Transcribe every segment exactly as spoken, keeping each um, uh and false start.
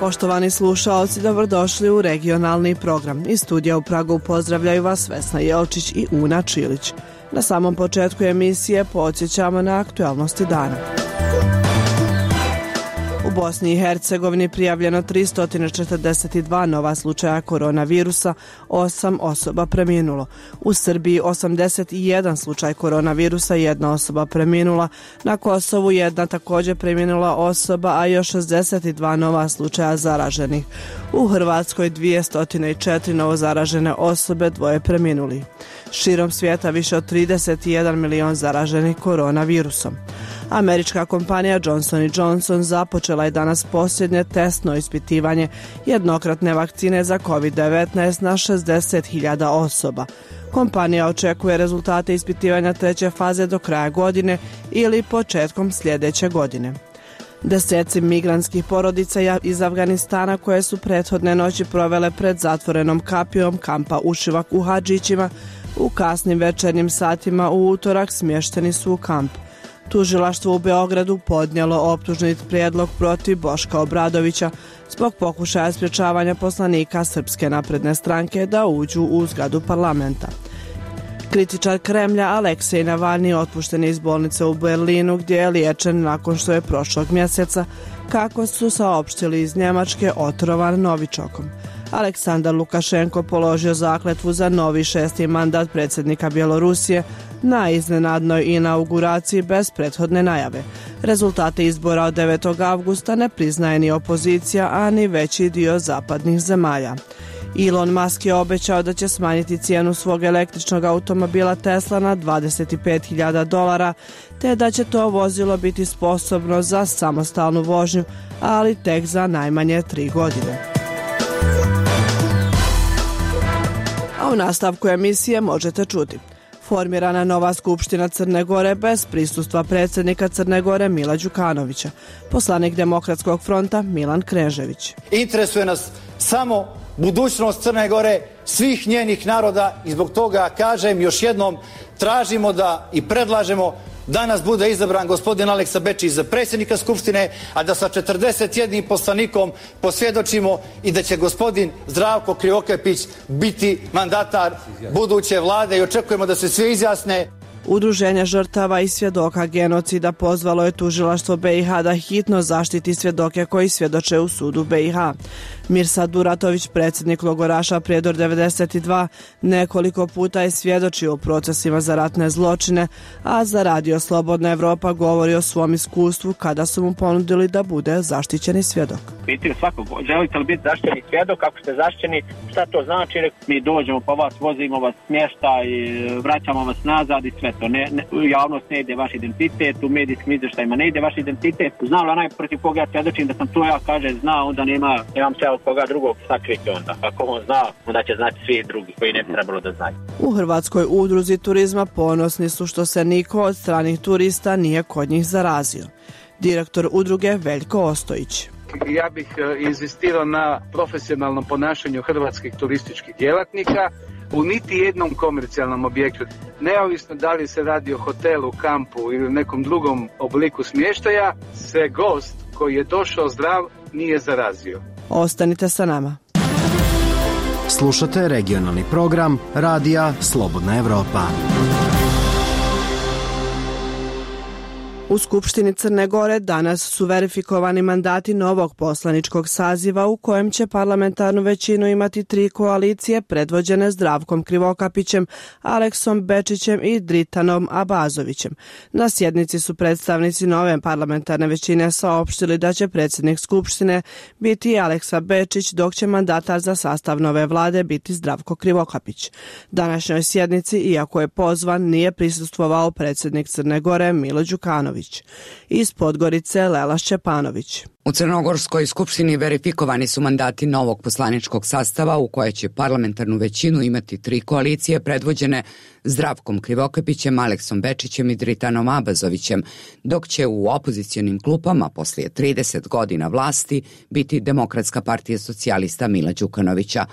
Poštovani slušaoci, dobrodošli u regionalni program. Iz studija u Pragu pozdravljaju vas Vesna Jelčić i Una Čilić. Na samom početku emisije podsjećamo na aktualnosti dana. U Bosni i Hercegovini prijavljeno tristo četrdeset dva nova slučaja koronavirusa, osam osoba preminulo. U Srbiji osamdeset jedan slučaj koronavirusa, jedna osoba preminula. Na Kosovu jedna također preminula osoba, a još šezdeset dva nova slučaja zaraženih. U Hrvatskoj dvjesto četiri novo zaražene osobe, dvoje preminuli. Širom svijeta više od trideset jedan milion zaraženih koronavirusom. Američka kompanija Johnson and Johnson započela je danas posljednje testno ispitivanje jednokratne vakcine za kovid devetnaest na šezdeset hiljada osoba. Kompanija očekuje rezultate ispitivanja treće faze do kraja godine ili početkom sljedeće godine. Deseci migrantskih porodica iz Afganistana koje su prethodne noći provele pred zatvorenom kapijom kampa Ušivak u Hadžićima u kasnim večernjim satima u utorak smješteni su u kamp. Tužilaštvo u Beogradu podnijelo optužni prijedlog protiv Boška Obradovića zbog pokušaja sprječavanja poslanika Srpske napredne stranke da uđu u zgradu parlamenta. Kritičar Kremlja Aleksej Navalni otpušten je iz bolnice u Berlinu gdje je liječen nakon što je prošlog mjeseca, kako su saopštili iz Njemačke, otrovan novičokom. Aleksandar Lukašenko položio zakletvu za novi šesti mandat predsjednika Bjelorusije na iznenadnoj inauguraciji bez prethodne najave. Rezultate izbora od devetog avgusta ne priznaje ni opozicija, a ni veći dio zapadnih zemalja. Elon Musk je obećao da će smanjiti cijenu svog električnog automobila Tesla na dvadeset pet hiljada dolara, te da će to vozilo biti sposobno za samostalnu vožnju, ali tek za najmanje tri godine. A u nastavku emisije možete čuti: formirana nova skupština Crne Gore bez prisustva predsjednika Crne Gore Mila Đukanovića, poslanik Demokratskog fronta Milan Knežević. Interesuje nas samo budućnost Crne Gore, svih njenih naroda, i zbog toga kažem još jednom, tražimo da i predlažemo danas bude izabran gospodin Aleksa Bečić za predsjednika Skupštine, a da sa četrdeset jednim poslanikom posvjedočimo i da će gospodin Zdravko Krivokapić biti mandatar buduće vlade, i očekujemo da se svi izjasne. Udruženje žrtava i svjedoka genocida pozvalo je tužilaštvo be i ha da hitno zaštiti svjedoke koji svjedoče u sudu be i ha. Mirsad Duratović, predsjednik logoraša Prijedor devedeset dva, nekoliko puta je svjedočio u procesima za ratne zločine, a za Radio Slobodna Evropa govori o svom iskustvu kada su mu ponudili da bude zaštićeni svjedok. Pitaju svakog, želite li biti zaštićeni svjedok, ako ste zaštićeni, šta to znači? Mi dođemo po vas, vozimo vas smještaj, vraćamo vas nazad i sve to. Ne, ne, u javnost ne ide vaš identitet, u medijskim izvještajima ne ide vaš identitet. Znam li onaj protiv koga ja svjedočim da sam to ja, kaže, zna, onda nema, nemam se od koga drugog sakriti onda. Ako on zna, onda će znati svi drugi koji ne bi trebalo da znaju. U Hrvatskoj udruzi turizma ponosni su što se niko od stranih turista nije kod njih zarazio. Direktor udruge Veljko Ostojić. Ja bih inzistirao na profesionalnom ponašanju hrvatskih turističkih djelatnika u niti jednom komercijalnom objektu. Neovisno da li se radi o hotelu, kampu ili nekom drugom obliku smještaja, se gost koji je došao zdrav nije zarazio. Ostanite sa nama. Slušate regionalni program Radija Slobodna Evropa. U Skupštini Crne Gore danas su verifikovani mandati novog poslaničkog saziva u kojem će parlamentarnu većinu imati tri koalicije predvođene Zdravkom Krivokapićem, Aleksom Bečićem i Dritanom Abazovićem. Na sjednici su predstavnici nove parlamentarne većine saopštili da će predsjednik Skupštine biti Aleksa Bečić, dok će mandatar za sastav nove vlade biti Zdravko Krivokapić. Današnjoj sjednici, iako je pozvan, nije prisustvovao predsjednik Crne Gore Milo Đukanović. Iz Podgorice Lela Šćepanović. U Crnogorskoj skupštini verifikovani su mandati novog poslaničkog sastava u koje će parlamentarnu većinu imati tri koalicije predvođene Zdravkom Krivokapićem, Aleksom Bečićem i Dritanom Abazovićem, dok će u opozicionim klupama poslije trideset godina vlasti biti Demokratska partija socijalista Mila Đukanovića.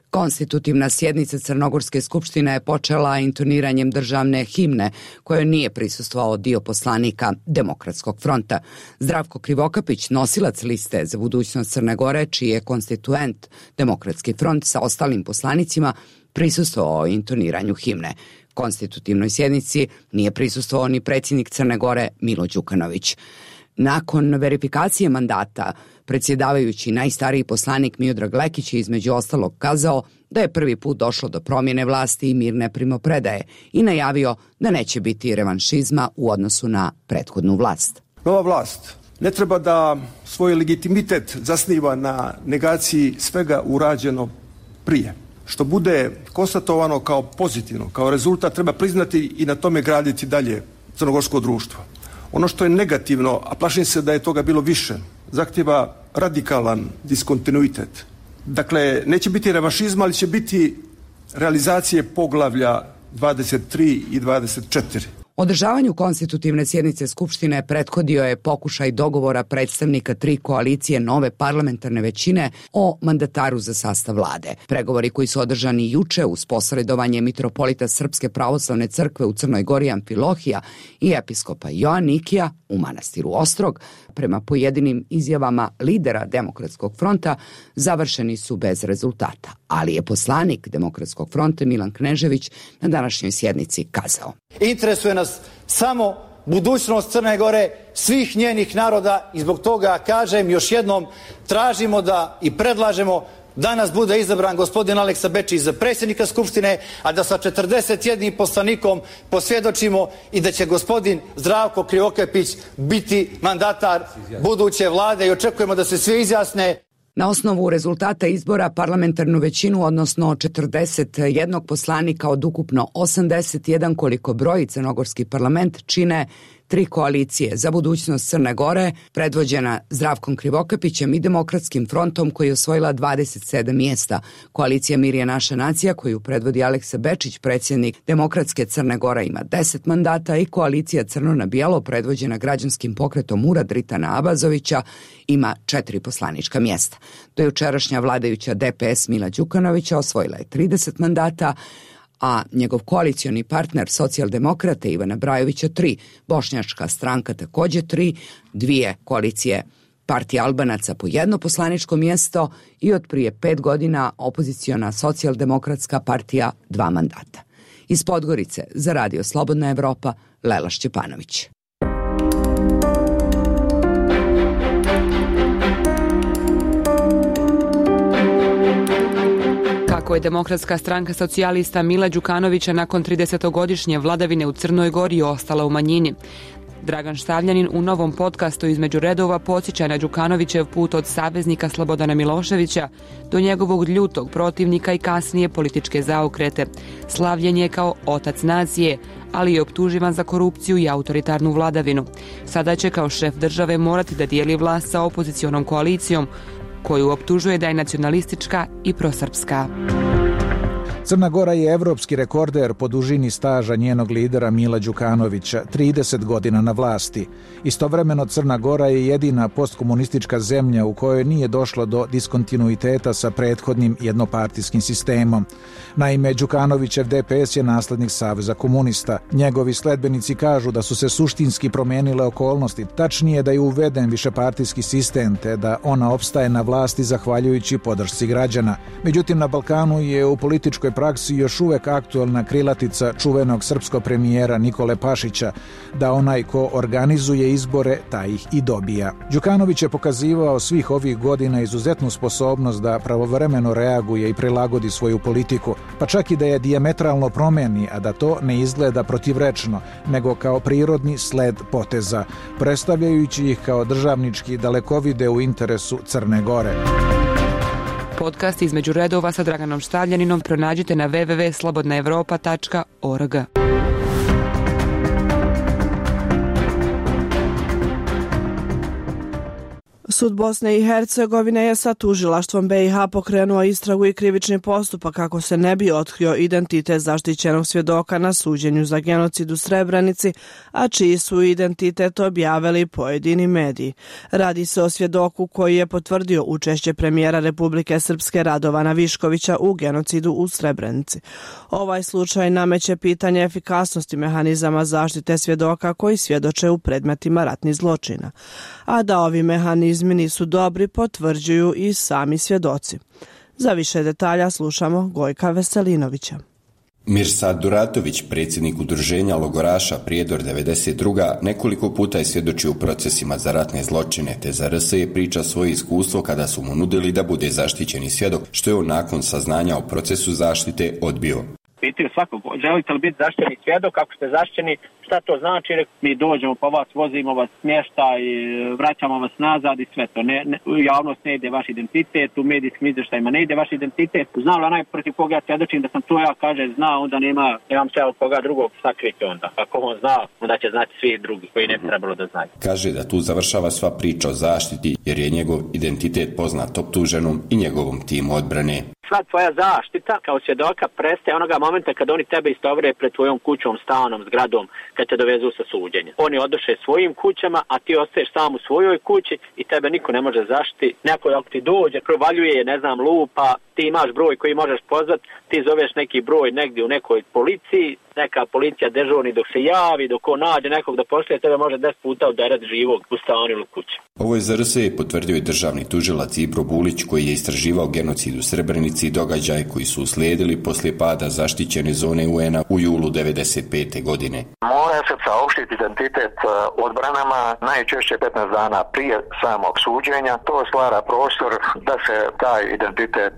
Konstitutivna sjednica Crnogorske skupštine je počela intoniranjem državne himne, kojoj nije prisustvovao dio poslanika Demokratskog fronta. Zdravko Krivokapić, nosilac liste za budućnost Crne Gore, čiji je konstituent Demokratski front sa ostalim poslanicima, prisustvovao intoniranju himne. Konstitutivnoj sjednici nije prisustvovao ni predsjednik Crne Gore Milo Đukanović. Nakon verifikacije mandata, predsjedavajući najstariji poslanik Miodrag Lekić je između ostalog kazao da je prvi put došlo do promjene vlasti i mirne primopredaje i najavio da neće biti revanšizma u odnosu na prethodnu vlast. Nova vlast ne treba da svoj legitimitet zasniva na negaciji svega urađeno prije. Što bude konstatovano kao pozitivno, kao rezultat, treba priznati i na tome graditi dalje crnogorsko društvo. Ono što je negativno, a plašim se da je toga bilo više, zahtjeva radikalan diskontinuitet. Dakle, neće biti revanšizma, ali će biti realizacije poglavlja dvadeset tri i dvadeset četiri. Održavanju konstitutivne sjednice Skupštine prethodio je pokušaj dogovora predstavnika tri koalicije nove parlamentarne većine o mandataru za sastav vlade. Pregovori koji su održani juče uz posredovanje mitropolita Srpske pravoslavne crkve u Crnoj Gori Amfilohija i episkopa Joanikija u manastiru Ostrog, prema pojedinim izjavama lidera Demokratskog fronta, završeni su bez rezultata. Ali je poslanik Demokratskog fronta Milan Knežević na današnjoj sjednici kazao: Interesuje nas samo budućnost Crne Gore, svih njenih naroda i zbog toga kažem još jednom, tražimo da i predlažemo danas bude izabran gospodin Aleksa Bečić za predsjednika Skupštine, a da sa četrdeset jednim poslanikom posvjedočimo i da će gospodin Zdravko Krivokapić biti mandatar buduće vlade i očekujemo da se svi izjasne. Na osnovu rezultata izbora parlamentarnu većinu, odnosno četrdeset jednog poslanika od ukupno osamdeset jedan koliko broji crnogorski parlament, čine tri koalicije za budućnost Crne Gore, predvođena Zdravkom Krivokapićem i Demokratskim frontom koji je osvojila dvadeset sedam mjesta. Koalicija Mir je naša nacija koju predvodi Aleksa Bečić, predsjednik Demokratske Crne Gore, ima deset mandata i koalicija Crno na bijelo predvođena građanskim pokretom Ura Dritana Abazovića ima četiri poslanička mjesta. Do jučerašnja vladajuća D P S Mila Đukanovića osvojila je trideset mandata, a njegov koalicioni partner socijaldemokrate Ivana Brajovića tri, bošnjačka stranka također tri, dvije koalicije Partija Albanaca po jedno poslaničko mjesto i od prije pet godina opoziciona socijaldemokratska partija dva mandata. Iz Podgorice za Radio Slobodna Evropa, Lela Šćepanović. Kako je Demokratska stranka socijalista Mila Đukanovića nakon tridesetogodišnje vladavine u Crnoj Gori ostala u manjini. Dragan Štavljanin u novom podcastu Između redova podsjeća na Đukanovićev put od saveznika Slobodana Miloševića do njegovog ljutog protivnika i kasnije političke zaokrete. Slavljen je kao otac nacije, ali je optuživan za korupciju i autoritarnu vladavinu. Sada će kao šef države morati da dijeli vlast sa opozicionom koalicijom, koju optužuje da je nacionalistička i prosrpska. Crna Gora je evropski rekorder po dužini staža njenog lidera Mila Đukanovića, trideset godina na vlasti. Istovremeno Crna Gora je jedina postkomunistička zemlja u kojoj nije došlo do diskontinuiteta sa prethodnim jednopartijskim sistemom. Naime, Đukanovićev D P S je naslednik Saveza komunista. Njegovi sledbenici kažu da su se suštinski promijenile okolnosti, tačnije da je uveden višepartijski sistem te da ona opstaje na vlasti zahvaljujući podršci građana. Međutim, na Balkanu je u političkoj praksi još uvek aktualna krilatica čuvenog srpskog premijera Nikole Pašića, da onaj ko organizuje izbore, taj ih i dobija. Đukanović je pokazivao svih ovih godina izuzetnu sposobnost da pravovremeno reaguje i prilagodi svoju politiku, pa čak i da je dijametralno promeni, a da to ne izgleda protivrečno, nego kao prirodni sled poteza, predstavljajući ih kao državnički dalekovide u interesu Crne Gore. Podcast Između redova sa Draganom Štavljaninom pronađite na w w w tačka slobodna evropa tačka org. Sud Bosne i Hercegovine je sa tužilaštvom B i H pokrenuo istragu i krivični postupak kako se ne bi otkrio identitet zaštićenog svjedoka na suđenju za genocid u Srebrenici, a čiji su identitet objavili pojedini mediji. Radi se o svjedoku koji je potvrdio učešće premijera Republike Srpske Radovana Viškovića u genocidu u Srebrenici. Ovaj slučaj nameće pitanje efikasnosti mehanizama zaštite svjedoka koji svjedoče u predmetima ratnih zločina. A da ovi mehanizmi nisu dobri, potvrđuju i sami svjedoci. Za više detalja slušamo Gojka Veselinovića. Mirsad Duratović, predsjednik udruženja logoraša Prijedor devedeset druga, nekoliko puta je svjedočio u procesima za ratne zločine, te za R S je priča svoje iskustvo kada su mu nudili da bude zaštićeni svjedok, što je on nakon saznanja o procesu zaštite odbio. Pitaju svakog, želite li biti zaštićeni svjedok, kako ste zaštićeni, šta to znači, mi dođemo po vas, vozimo vas smještaj, vraćamo vas nazad i sve to. Ne, ne, u javnost ne ide vaš identitet, u medijskim izvještajima ne ide vaš identitet. Znam li onaj protiv koga ja svjedočim da sam to ja, kaže, zna, onda nema, nemam se od koga drugog sakriti onda. Ako on zna, onda će znati svi drugi koji ne bi trebalo da znaju. Kaže da tu završava sva priča o zaštiti jer je njegov identitet poznat optuženom i njegovom timu odbrane. Sva tvoja zaštita kao svjedoka prestaje onoga momenta kad oni tebe istovre pred tvojom kućom, stanom, zgradom, kad te dovezu sa suđenja. Oni odoše svojim kućama, a ti ostaješ sam u svojoj kući i tebe niko ne može zaštiti. Neko ako ti dođe, provaljuje, ne znam, lupa, ti imaš broj koji možeš pozvati, ti zoveš neki broj negdje u nekoj policiji, neka policija dežurni dok se javi, dok on nađe nekog da pošle, tebe može deset puta udarati živog u stanu ili kući. Ovo je za R S je potvrdio i državni tužilac Ibro Bulić koji je istraživao genocid u Srebrenici i događaje koji su uslijedili poslije pada zaštićene zone U N a u julu devedeset pete godine. Mora se saopštiti identitet odbranama najčešće petnaest dana prije samog suđenja. To stvara prostor da se taj identitet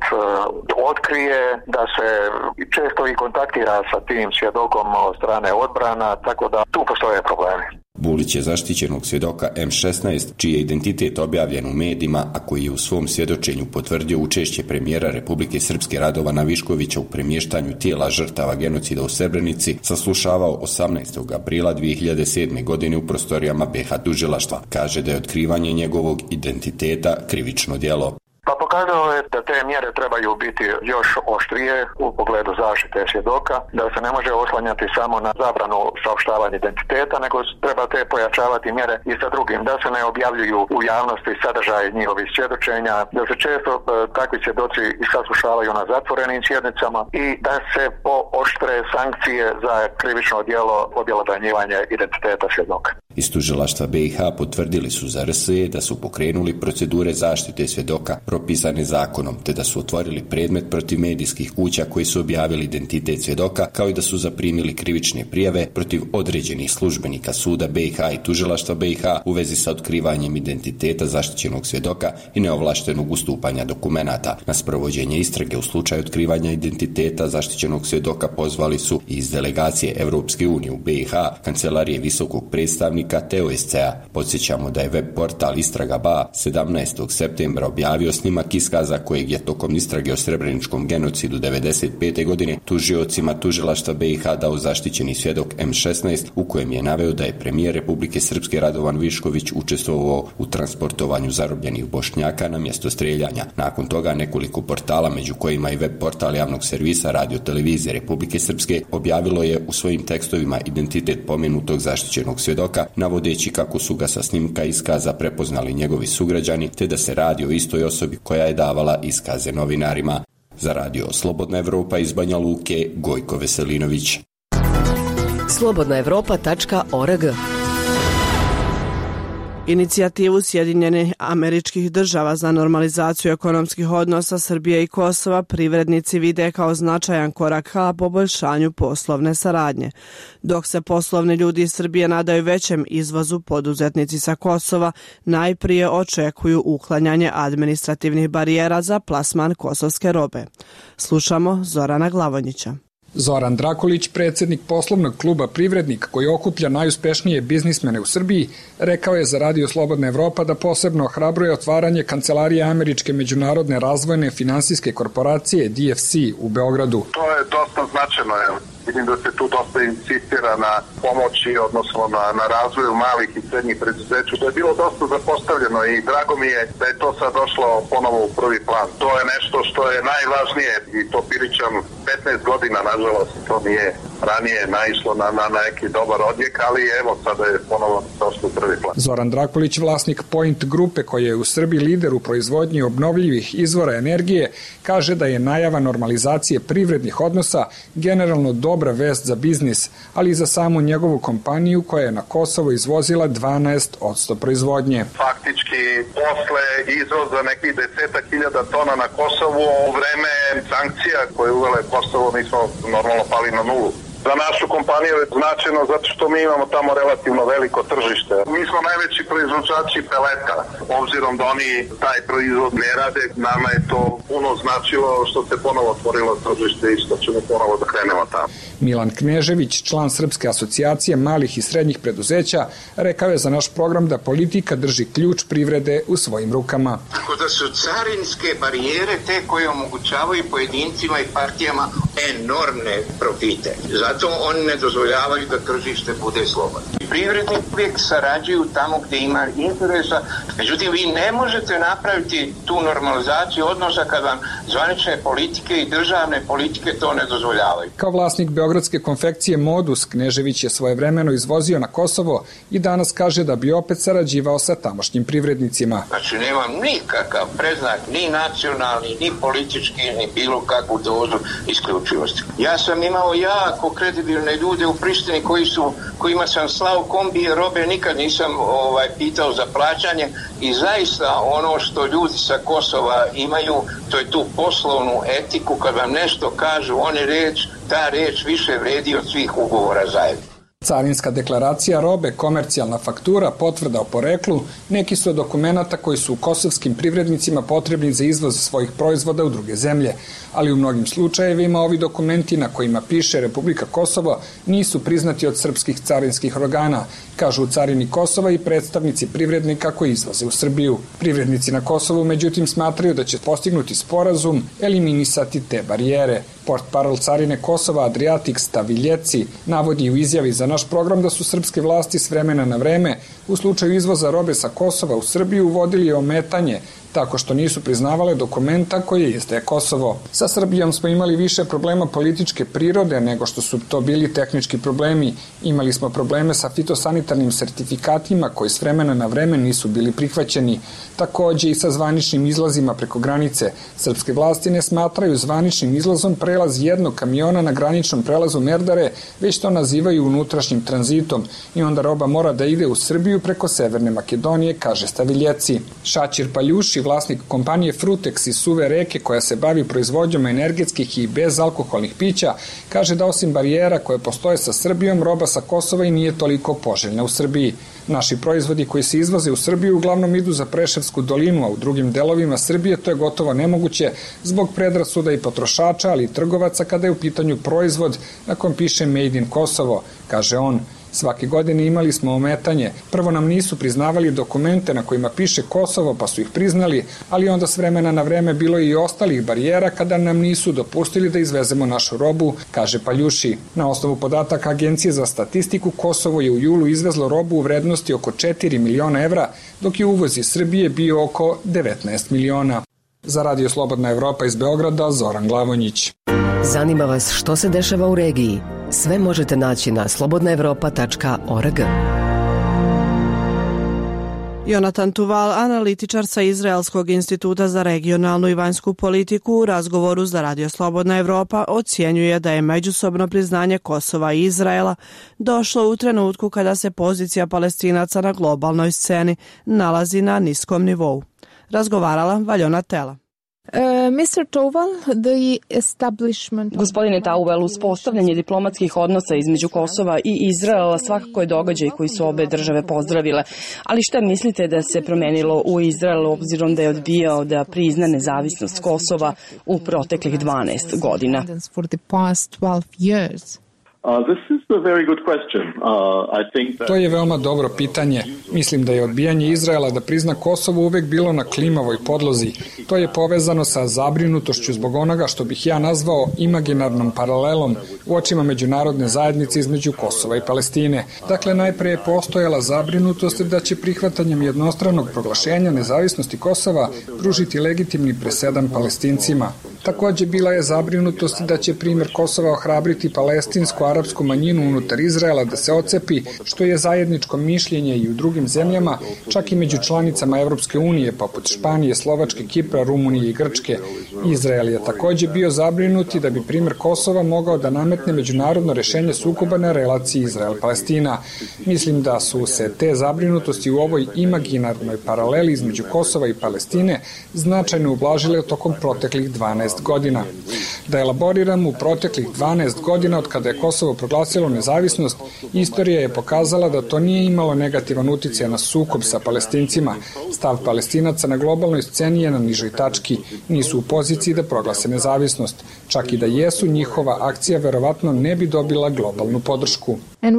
otkrije, da se često i kontaktira sa tim svjedokom od strane odbrana, tako da tu postoje problemi. Bulić je zaštićenog svjedoka M šesnaest, čiji je identitet objavljen u medijima, a koji je u svom svjedočenju potvrdio učešće premijera Republike Srpske Radovana Viškovića u premještanju tijela žrtava genocida u Srebrenici, saslušavao osamnaestog aprila dvije hiljade sedme. godine u prostorijama B i H tužilaštva. Kaže da je otkrivanje njegovog identiteta krivično djelo. Pa pokazalo je da te mjere trebaju biti još oštrije u pogledu zaštite svjedoka, da se ne može oslanjati samo na zabranu saopštavanja identiteta, nego treba te pojačavati mjere i sa drugim, da se ne objavljuju u javnosti sadržaj njihovih svjedočenja, da se često e, takvi svjedoci saslušavaju na zatvorenim sjednicama i da se pooštre sankcije za krivično djelo objelodanjivanja identiteta svjedoka. Iz tužilaštva B i H potvrdili su za R S da su pokrenuli procedure zaštite svjedoka propisane zakonom, te da su otvorili predmet protiv medijskih kuća koji su objavili identitet svjedoka, kao i da su zaprimili krivične prijave protiv određenih službenika suda B i H i tužilaštva B i H u vezi sa otkrivanjem identiteta zaštićenog svjedoka i neovlaštenog ustupanja dokumenata. Na sprovođenje istrage u slučaju otkrivanja identiteta zaštićenog svjedoka pozvali su i iz delegacije Evropske unije u B i H, Kancelarije visokog predstavnika te O S C a. Podsjećamo da je web portal Istraga B a sedamnaestog septembra objavio snimak iskaza kojeg je tokom istrage o srebreničkom genocidu devedeset pete. godine tužiocima tužilaštva B i H dao zaštićeni svjedok M šesnaest, u kojem je naveo da je premijer Republike Srpske Radovan Višković učestvovao u transportovanju zarobljenih Bošnjaka na mjesto strijeljanja. Nakon toga nekoliko portala, među kojima i web portal javnog servisa Radio Televizije Republike Srpske, objavilo je u svojim tekstovima identitet pomenutog zaštićenog svjedoka, navodeći kako su ga sa snimka iskaza prepoznali njegovi sugrađani, te da se radi o istoj osobi koja je davala iskaze novinarima. Za radio Slobodna Evropa iz Banja Luke, Gojko Veselinović. slobodna evropa tačka org. Inicijativu Sjedinjenih Američkih Država za normalizaciju ekonomskih odnosa Srbije i Kosova privrednici vide kao značajan korak ka poboljšanju poslovne saradnje. Dok se poslovni ljudi iz Srbije nadaju većem izvozu, poduzetnici sa Kosova najprije očekuju uklanjanje administrativnih barijera za plasman kosovske robe. Slušamo Zorana Glavonjića. Zoran Drakolić, predsjednik poslovnog kluba Privrednik koji okuplja najuspešnije biznismene u Srbiji, rekao je za Radio Slobodna Evropa da posebno ohrabruje otvaranje kancelarije Američke međunarodne razvojne finansijske korporacije D F C u Beogradu. To je dosta značajno. Vidim da se tu dosta insistira na pomoći, odnosno na, na razvoju malih i srednjih preduzeća. To je bilo dosta zapostavljeno i drago mi je da je to sad došlo ponovo u prvi plan. To je nešto što je najvažnije i to pričam petnaest godina, nažalost, to nije ranije naišlo na, na neki dobar odjek, ali evo sada je ponovo došlo u prvi plan. Zoran Drakulić, vlasnik Point grupe koja je u Srbiji lider u proizvodnji obnovljivih izvora energije, kaže da je najava normalizacije privrednih odnosa generalno dobra vest za biznis, ali i za samu njegovu kompaniju koja je na Kosovo izvozila dvanaest posto proizvodnje. Faktički posle izvoza nekih desetak hiljada tona na Kosovu u vreme sankcija koje uvele Kosovo mi smo normalno pali na nulu. Za našu kompaniju je značajno zato što mi imamo tamo relativno veliko tržište. Mi smo najveći proizvođači peleta, obzirom da oni taj proizvod ne rade, nama je to puno značilo što se ponovo otvorilo tržište i što ćemo ponovo da krenemo tamo. Milan Knežević, član Srpske asocijacije malih i srednjih preduzeća, rekao je za naš program da politika drži ključ privrede u svojim rukama. Tako da su carinske barijere te koje omogućavaju pojedincima i partijama enormne profite. Zato oni ne dozvoljavaju da tržište bude slobodno. Privrednik uvijek sarađuju tamo gdje ima interesa, međutim vi ne možete napraviti tu normalizaciju odnosa kad vam zvanične politike i državne politike to ne dozvoljavaju. Kao vlasnik beogradske konfekcije Modus, Knežević je svojevremeno izvozio na Kosovo i danas kaže da bi opet sarađivao sa tamošnjim privrednicima. Znači nemam nikakav predznak, ni nacionalni, ni politički, ni bilo kakvu dozu isključivosti. Ja sam imao jako kredibilne ljude u Prištini koji su, kojima sam slao kombije robe, nikad nisam ovaj, pitao za plaćanje i zaista ono što ljudi sa Kosova imaju, to je tu poslovnu etiku, kad vam nešto kažu, oni reč, ta reč više vredi od svih ugovora zajedno. Carinska deklaracija robe, komercijalna faktura, potvrda o poreklu, neki su od dokumenata koji su kosovskim privrednicima potrebni za izvoz svojih proizvoda u druge zemlje, ali u mnogim slučajevima ovi dokumenti na kojima piše Republika Kosovo nisu priznati od srpskih carinskih organa, kažu u carini Kosova i predstavnici privrednika koji izvoze u Srbiju. Privrednici na Kosovu međutim smatraju da će postignuti sporazum eliminisati te barijere. Portparol carine Kosova Adriatik Staviljeci navodi u izjavi za naš program da su srpske vlasti s vremena na vreme u slučaju izvoza robe sa Kosova u Srbiju uvodili ometanje tako što nisu priznavale dokumenta koje izdaje Kosovo. Sa Srbijom smo imali više problema političke prirode nego što su to bili tehnički problemi. Imali smo probleme sa fitosanitarnim sertifikatima koji s vremena na vreme nisu bili prihvaćeni. Takođe i sa zvaničnim izlazima preko granice. Srpske vlasti ne smatraju zvaničnim izlazom prelaz jednog kamiona na graničnom prelazu Merdare, već to nazivaju unutrašnjim tranzitom i onda roba mora da ide u Srbiju preko Severne Makedonije, kaže Staviljeci. Šačir Paljuši, vlasnik kompanije Frutex iz Suve Reke koja se bavi proizvodnjom energetskih i bezalkoholnih pića, kaže da osim barijera koje postoje sa Srbijom, roba sa Kosova i nije toliko poželjna u Srbiji. Naši proizvodi koji se izvoze u Srbiju uglavnom idu za Preševsku dolinu, a u drugim delovima Srbije to je gotovo nemoguće zbog predrasuda i potrošača, ali i trgovaca kada je u pitanju proizvod na kom piše Made in Kosovo, kaže on. Svake godine imali smo ometanje. Prvo nam nisu priznavali dokumente na kojima piše Kosovo, pa su ih priznali, ali onda s vremena na vreme bilo i ostalih barijera kada nam nisu dopustili da izvezemo našu robu, kaže Paljuši. Na osnovu podataka Agencije za statistiku, Kosovo je u julu izvezlo robu u vrednosti oko četiri miliona evra, dok je uvoz iz Srbije bio oko devetnaest miliona. Za Radio Slobodna Evropa iz Beograda, Zoran Glavonjić. Zanima vas što se dešava u regiji? Sve možete naći na slobodna evropa tačka org. Jonatan Tuval, analitičar sa Izraelskog instituta za regionalnu i vanjsku politiku, u razgovoru za Radio Slobodna Evropa ocjenjuje da je međusobno priznanje Kosova i Izraela došlo u trenutku kada se pozicija Palestinaca na globalnoj sceni nalazi na niskom nivou. Razgovarala Valjona Tela. Gospodine Tauvel, uspostavljanje diplomatskih odnosa između Kosova i Izraela svakako je događaj koji su obe države pozdravile. Ali šta mislite da se promenilo u Izraelu obzirom da je odbijao da prizna nezavisnost Kosova u proteklih dvanaest godina? Uh, this is a very good question. Uh, I think that... To je veoma dobro pitanje. Mislim da je odbijanje Izraela da prizna Kosovo uvek bilo na klimavoj podlozi. To je povezano sa zabrinutošću zbog onoga što bih ja nazvao imaginarnom paralelom u očima međunarodne zajednice između Kosova i Palestine. Dakle, najpre je postojala zabrinutost da će prihvatanjem jednostranog proglašenja nezavisnosti Kosova pružiti legitimni presedan Palestincima. Takođe bila je zabrinutost da će primjer Kosova ohrabriti palestinsku arapsku manjinu unutar Izraela da se ocepi, što je zajedničko mišljenje i u drugim zemljama, čak i među članicama Evropske unije, poput Španije, Slovačke, Kipra, Rumunije i Grčke. Izrael je takođe bio zabrinuti da bi primjer Kosova mogao da nametne međunarodno rešenje sukoba na relaciji Izrael-Palestina. Mislim da su se te zabrinutosti u ovoj imaginarnoj paraleli između Kosova i Palestine značajno ublažile tokom proteklih dvanaest godina. Da elaboriram, u proteklih dvanaest godina od kada je Kosovo proglasilo nezavisnost, istorija je pokazala da to nije imalo negativan uticaj na sukob sa Palestincima. Stav Palestinaca na globalnoj sceni je na nižoj tački. Nisu u poziciji da proglase nezavisnost. Čak i da jesu, njihova akcija verovatno ne bi dobila globalnu podršku.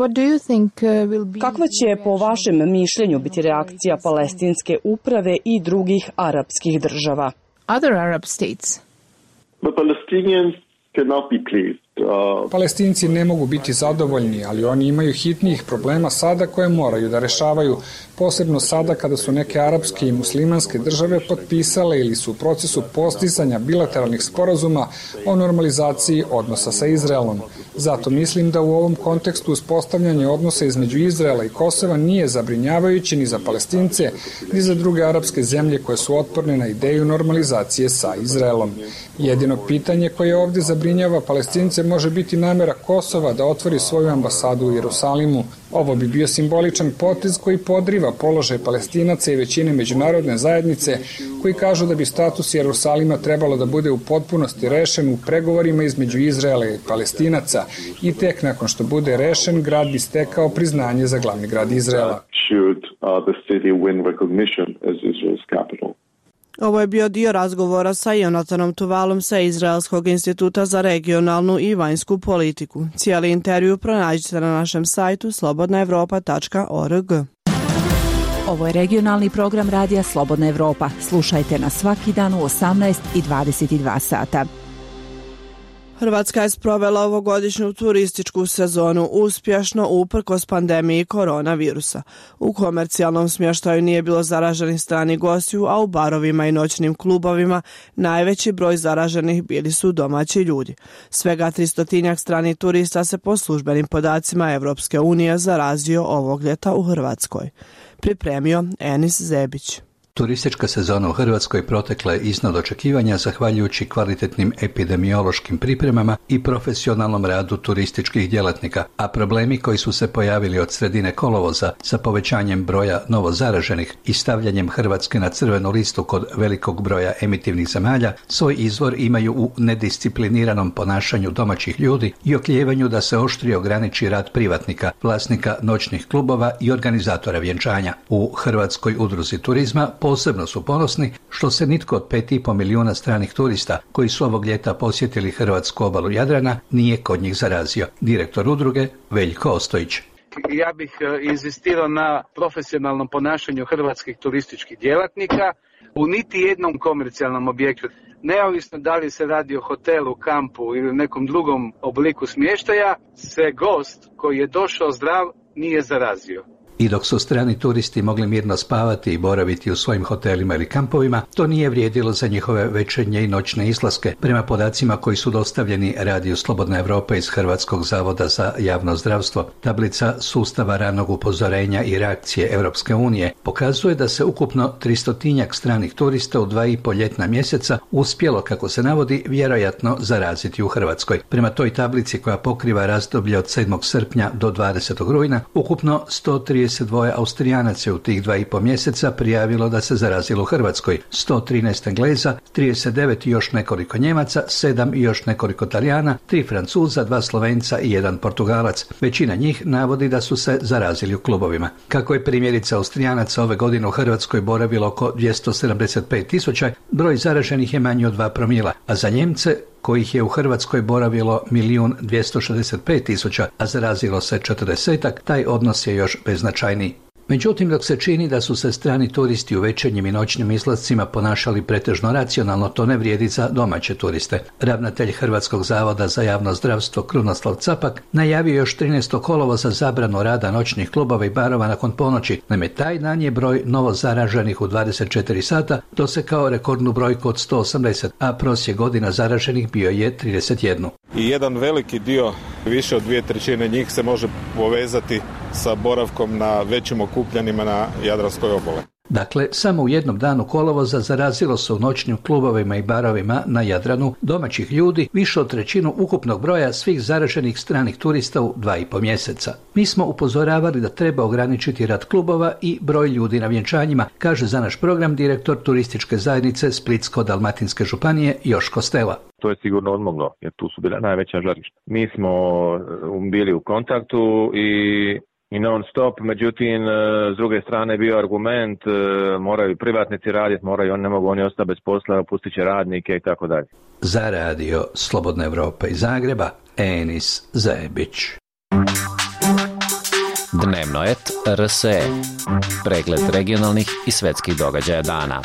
Kakva će po vašem mišljenju biti reakcija palestinske uprave i drugih arapskih država? Other Arab states. The Palestinians cannot be pleased. Uh... Palestinci ne mogu biti zadovoljni, ali oni imaju hitnijih problema sada koje moraju da rešavaju, posebno sada kada su neke arapske i muslimanske države potpisale ili su u procesu postizanja bilateralnih sporazuma o normalizaciji odnosa sa Izraelom. Zato mislim da u ovom kontekstu uspostavljanje odnosa između Izraela i Kosova nije zabrinjavajuće ni za Palestince, ni za druge arapske zemlje koje su otporne na ideju normalizacije sa Izraelom. Jedino pitanje koje ovdje zabrinjava Palestince može biti namera Kosova da otvori svoju ambasadu u Jerusalimu. Ovo bi bio simboličan potez koji podriva položaj Palestinaca i većine međunarodne zajednice koji kažu da bi status Jerusalima trebalo da bude u potpunosti rešen u pregovorima između Izraela i Palestinaca i tek nakon što bude rešen, grad bi stekao priznanje za glavni grad Izraela. Ovo je bio dio razgovora sa Jonathanom Tuvalom sa Izraelskog instituta za regionalnu i vanjsku politiku. Cijeli intervju pronađite na našem sajtu slobodna evropa tačka org. Ovo je regionalni program radija Slobodna Evropa. Slušajte na svaki dan u osamnaest i dvadeset dva sata. Hrvatska je sprovela ovogodišnju turističku sezonu uspješno uprkos pandemiji koronavirusa. U komercijalnom smještaju nije bilo zaraženih stranih gostiju, a u barovima i noćnim klubovima najveći broj zaraženih bili su domaći ljudi. Svega tristotinjak stranih turista se po službenim podacima Evropske unije zarazio ovog ljeta u Hrvatskoj. Pripremio Enis Zebić. Turistička sezona u Hrvatskoj protekla je iznad očekivanja zahvaljujući kvalitetnim epidemiološkim pripremama i profesionalnom radu turističkih djelatnika, a problemi koji su se pojavili od sredine kolovoza sa povećanjem broja novozaraženih i stavljanjem Hrvatske na crvenu listu kod velikog broja emitivnih zemalja svoj izvor imaju u nediscipliniranom ponašanju domaćih ljudi i okljevanju da se oštrije ograniči rad privatnika, vlasnika noćnih klubova i organizatora vjenčanja. U Hrvatskoj udruzi turizma posebno su ponosni što se nitko od pet i pol milijuna stranih turista koji su ovog ljeta posjetili hrvatsku obalu Jadrana nije kod njih zarazio. Direktor udruge Veljko Ostojić. Ja bih inzistirao na profesionalnom ponašanju hrvatskih turističkih djelatnika u niti jednom komercijalnom objektu. Neovisno da li se radi o hotelu, kampu ili nekom drugom obliku smještaja, se gost koji je došao zdrav nije zarazio. I dok su strani turisti mogli mirno spavati i boraviti u svojim hotelima ili kampovima, to nije vrijedilo za njihove večernje i noćne izlaske. Prema podacima koji su dostavljeni Radiju Slobodna Evropa iz Hrvatskog zavoda za javno zdravstvo, tablica sustava ranog upozorenja i reakcije Europske unije pokazuje da se ukupno tristotinjak stranih turista u dva i pol ljetna mjeseca uspjelo, kako se navodi, vjerojatno zaraziti u Hrvatskoj. Prema toj tablici koja pokriva razdoblje od sedmog srpnja do dvadesetog rujna, ukupno sto trideset dva Austrijanaca u tih dva i pol mjeseca prijavilo da se zarazilo u Hrvatskoj, sto trinaest Engleza, trideset devet i još nekoliko Njemaca, sedam i još nekoliko Talijana, tri Francuza, dva Slovenca i jedan Portugalac. Većina njih navodi da su se zarazili u klubovima. Kako je primjerica Austrijanaca ove godine u Hrvatskoj boravilo oko dvjesto sedamdeset pet tisuća, broj zaraženih je manji od dva promila, a za Njemce kojih je u Hrvatskoj boravilo milijun dvjesto šezdeset pet tisuća, a zarazilo se četrdesetak, taj odnos je još beznačajniji. Međutim, dok se čini da su se strani turisti u večernjim i noćnim izlascima ponašali pretežno racionalno, to ne vrijedi za domaće turiste. Ravnatelj Hrvatskog zavoda za javno zdravstvo Krunoslav Capak najavio još trinaestog kolovoza zabranu rada noćnih klubova i barova nakon ponoći. Naime, taj dan je broj novo zaraženih u dvadeset četiri sata dosekao rekordnu brojku od sto osamdeset, a prosjek godina zaraženih bio je trideset jedan. I jedan veliki dio, više od dvije trećine njih se može povezati sa boravkom na većim okupljanjima na Jadranskoj obali. Dakle, samo u jednom danu kolovoza zarazilo se u noćnim klubovima i barovima na Jadranu domaćih ljudi više od trećinu ukupnog broja svih zaraženih stranih turista u dva i po mjeseca. Mi smo upozoravali da treba ograničiti rad klubova i broj ljudi na vjenčanjima, kaže za naš program direktor turističke zajednice Splitsko-dalmatinske županije Joško Stela. To je sigurno odmoglo, jer tu su bila najveća žarišta. Mi smo bili u kontaktu i i non stop, međutim, s druge strane bio argument, moraju privatnici raditi, moraju, oni ne mogu oni ostati bez posla, pustit će radnike i tako dalje. Za radio Slobodna Evropa iz Zagreba, Enis Zajebić. Dnevno et R S E. Pregled regionalnih i svetskih događaja dana.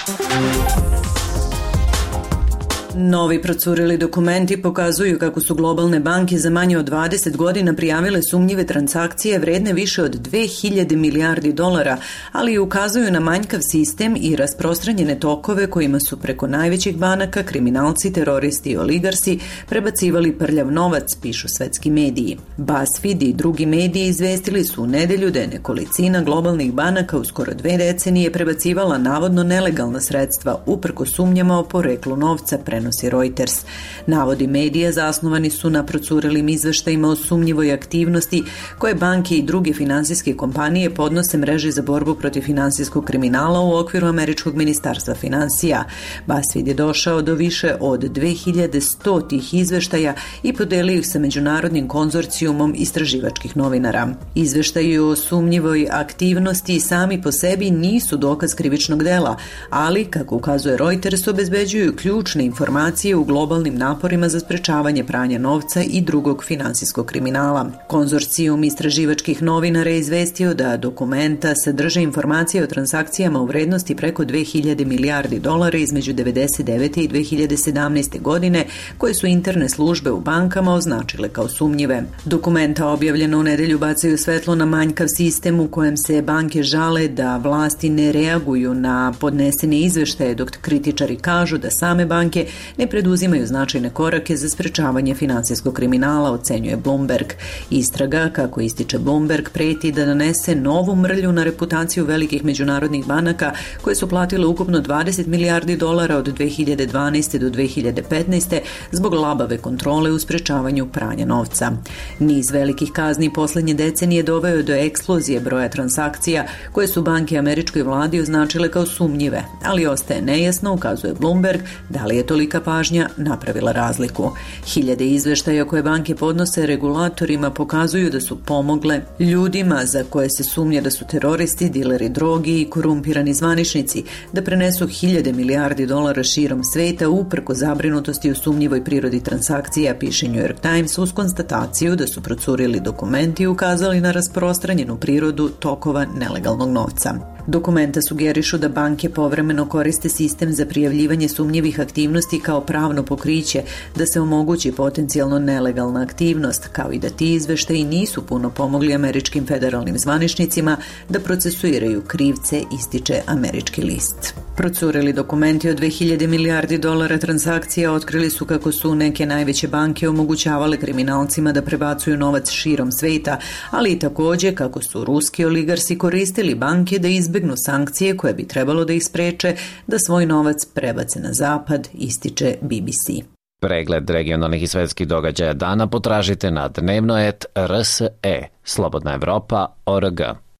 Novi procurili dokumenti pokazuju kako su globalne banke za manje od dvadeset godina prijavile sumnjive transakcije vredne više od dve hiljade milijardi dolara, ali i ukazuju na manjkav sistem i rasprostranjene tokove kojima su preko najvećih banaka kriminalci, teroristi i oligarsi prebacivali prljav novac, pišu svetski mediji. BuzzFeed i drugi mediji izvestili su u nedelju da je nekolicina globalnih banaka u skoro dve decenije prebacivala navodno nelegalna sredstva uprko sumnjama o poreklu novca, prenosi Reuters. Navodi medija zasnovani su na procurilim izveštajima o sumnjivoj aktivnosti koje banke i druge finansijske kompanije podnose mreži za borbu protiv finansijskog kriminala u okviru Američkog ministarstva finansija. BuzzFeed je došao do više od dve hiljade sto tih izveštaja i podelio ih sa međunarodnim konzorcijumom istraživačkih novinara. Izveštaji o sumnjivoj aktivnosti sami po sebi nisu dokaz krivičnog dela, ali, kako ukazuje Reuters, obezbeđuju ključne informacije u globalnim naporima za sprečavanje pranja novca i drugog finansijskog kriminala. Konzorcijum istraživačkih novinara je izvestio da dokumenta sadrže informacije o transakcijama u vrednosti preko dve hiljade milijardi dolara između devedeset devete i dve hiljade sedamnaeste. godine, koje su interne službe u bankama označile kao sumnjive. Dokumenta objavljena u nedelju bacaju svetlo na manjkav sistem u kojem se banke žale da vlasti ne reaguju na podnesene izveštaje, dok kritičari kažu da same banke ne preduzimaju značajne korake za sprečavanje finansijskog kriminala, ocenjuje Bloomberg. Istraga, kako ističe Bloomberg, preti da nanese novu mrlju na reputaciju velikih međunarodnih banaka koje su platile ukupno dvadeset milijardi dolara od dve hiljade dvanaeste. do dve hiljade petnaeste. zbog labave kontrole u sprečavanju pranja novca. Niz velikih kazni posljednje decenije doveo do eksplozije broja transakcija koje su banke američkoj vladi označile kao sumnjive, ali ostaje nejasno, ukazuje Bloomberg, da li je tolika pažnja napravila razliku. Hiljade izveštaja koje banke podnose regulatorima pokazuju da su pomogle ljudima za koje se sumnja da su teroristi, dileri drogi i korumpirani zvaničnici da prenesu hiljade milijardi dolara širom sveta uprko zabrinutosti u sumnjivoj prirodi transakcija, piše New York Times, uz konstataciju da su procurili dokumenti i ukazali na rasprostranjenu prirodu tokova nelegalnog novca. Dokumenta sugerišu da banke povremeno koriste sistem za prijavljivanje sumnjivih aktivnosti kao pravno pokriće, da se omogući potencijalno nelegalna aktivnost, kao i da ti izveštaji nisu puno pomogli američkim federalnim zvaničnicima da procesuiraju krivce, ističe američki list. Procurili dokumenti od dve hiljade milijardi dolara transakcija otkrili su kako su neke najveće banke omogućavale kriminalcima da prebacuju novac širom sveta, ali i također kako su ruski oligarsi koristili banke da izbjegnu sankcije koje bi trebalo da ih spreče da svoj novac prebace na zapad, ističe B B C. Pregled regionalnih i svetskih događaja dana potražite na dnevno et R S E, Slobodna Evropa, O R G.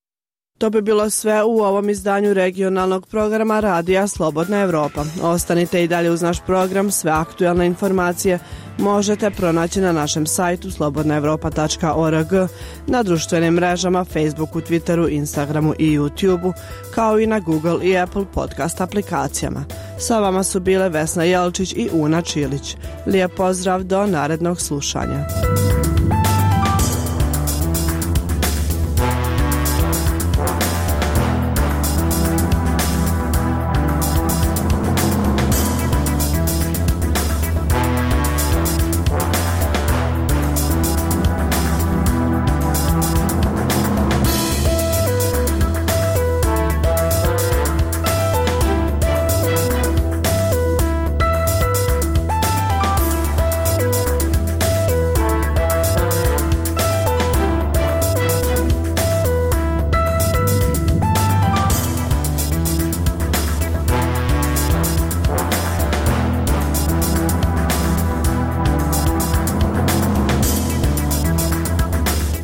To bi bilo sve u ovom izdanju regionalnog programa Radija Slobodna Evropa. Ostanite i dalje uz naš program, sve aktualne informacije možete pronaći na našem sajtu slobodna evropa tačka org, na društvenim mrežama Facebooku, Twitteru, Instagramu i YouTubeu, kao i na Google i Apple podcast aplikacijama. Sa vama su bile Vesna Jelčić i Una Čilić. Lijep pozdrav do narednog slušanja.